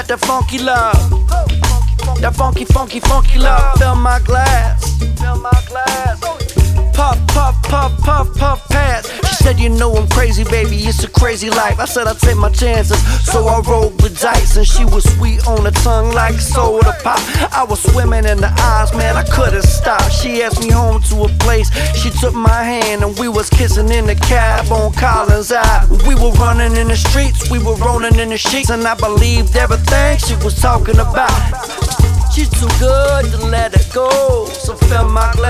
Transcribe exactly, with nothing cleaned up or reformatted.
got that funky love, that funky, funky, funky love. Fill my glass, fill my glass. Puff, puff, puff, puff, puff, pass. She said, you know I'm crazy, baby, it's a crazy life. I said I'd take my chances, so I rolled the dice. And she was sweet on the tongue like soda pop. I was swimming in the eyes, man, I couldn't stop. She asked me home to a place, she took my hand, and we was kissing in the cab on Collins Ave. We were running in the streets, we were rolling in the sheets, and I believed everything she was talking about. She's too good to let it go, so fill my glass.